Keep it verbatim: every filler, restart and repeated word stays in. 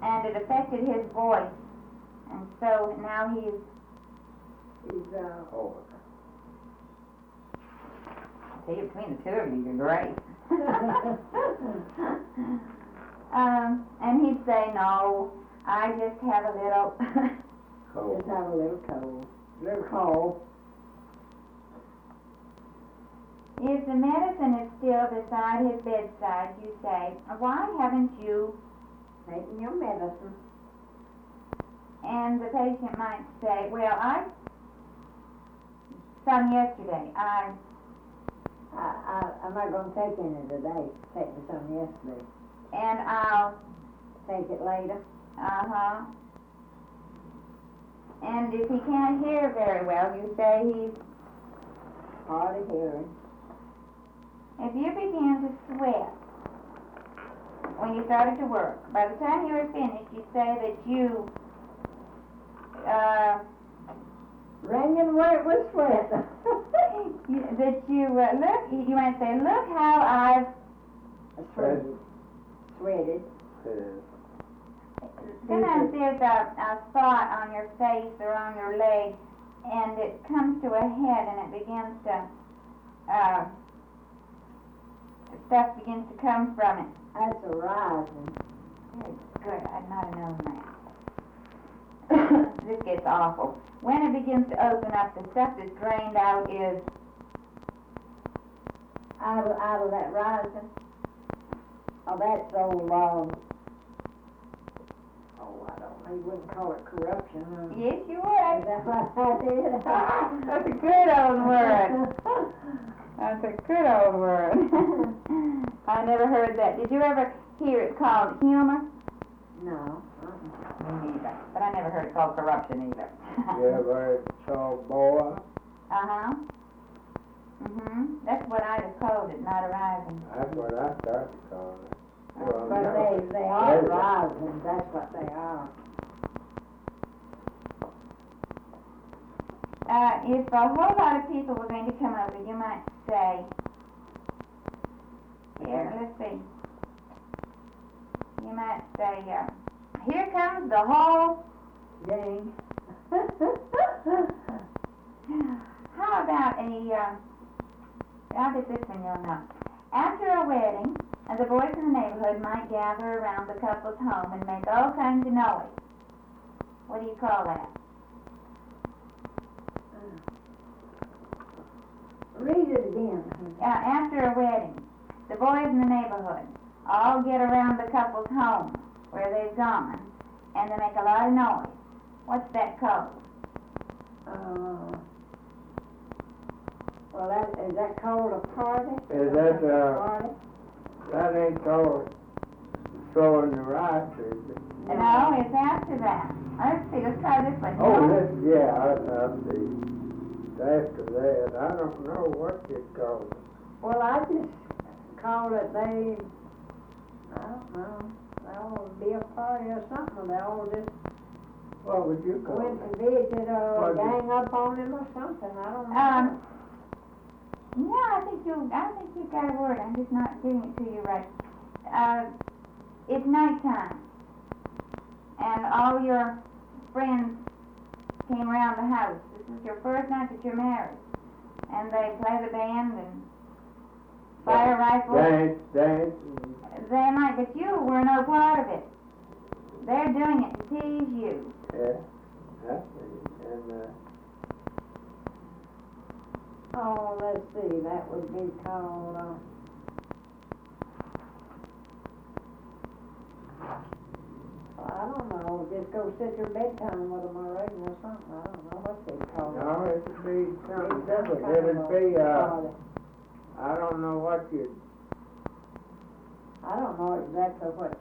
and it affected his voice, and so now he's He's, uh, Oh, I tell you, between the two of you, you're great. um, and he'd say, no, I just have a little cold. just have a little cold, little cold. If the medicine is still beside his bedside, you say, why haven't you? Taking your medicine. And the patient might say, well, I, some yesterday, I, I, I, I'm not gonna take any today. Take me some yesterday. and I'll, Take it later. uh-huh. And if he can't hear very well, you say he's, Hard of hearing. if you began to sweat when you started to work, by the time you were finished, you say that you, uh, Wringing wet with sweat. you, that you, uh, look, you might say, look how I've, Sweated. Sweated. Yeah. sometimes there's a, a spot on your face or on your leg, and it comes to a head and it begins to, uh, stuff begins to come from it. That's a rising. Good, good, I'd not have known that. This gets awful. When it begins to open up, the stuff that's drained out is, Out of, out of that rising. Oh, that's old, um, oh, I don't know, you wouldn't call it corruption, huh? yes, you Is would. that what I did? That's a good old word. That's a good old word. I never heard that. Did you ever hear it called humor? No. uh-uh. Me neither. But I never heard it called corruption either. You ever heard called boa? Uh-huh. Mm-hmm. That's what I just called it, not arising. That's what I started calling it. Well, But no. they, they are There you go. rising, that's what they are. Uh, if a whole lot of people were going to come over, you might say, here, let's see. You might say, uh, here comes the whole, Gang. how about a, uh, I'll get this one you'll know. After a wedding, uh, the boys in the neighborhood might gather around the couple's home and make all kinds of noise. What do you call that? Read it again. Uh, after a wedding, the boys in the neighborhood all get around the couple's home where they've gone, and they make a lot of noise. What's that called? Uh, well, that, is that called a party? Is that, uh, Party? that ain't called throwing the rice, is it? No, it's after that. Let's see, let's try this one. Oh, No. this, yeah, I, I see. After that, I don't know what you call it. Well, I just call it they, I don't know, they all be a party or something, they all just What would you call went it? to visit or What'd you- gang up on him or something, I don't know. Um, yeah, I think you, I think you got a word. I'm just not giving it to you right. Uh, it's nighttime, and all your friends came around the house. This is your first night that you're married, and they play the band and fire rifles. Dance, dance, and, They might, but you were no part of it. They're doing it to tease you. yeah, I see, and, uh, Oh, let's see, that would be called, uh, I don't know, just go sit your bedtime with them already or something, I don't know what they call it. no, it'd be something It's some different. kind of It'd a be, uh, party. I don't know what you, I don't know exactly what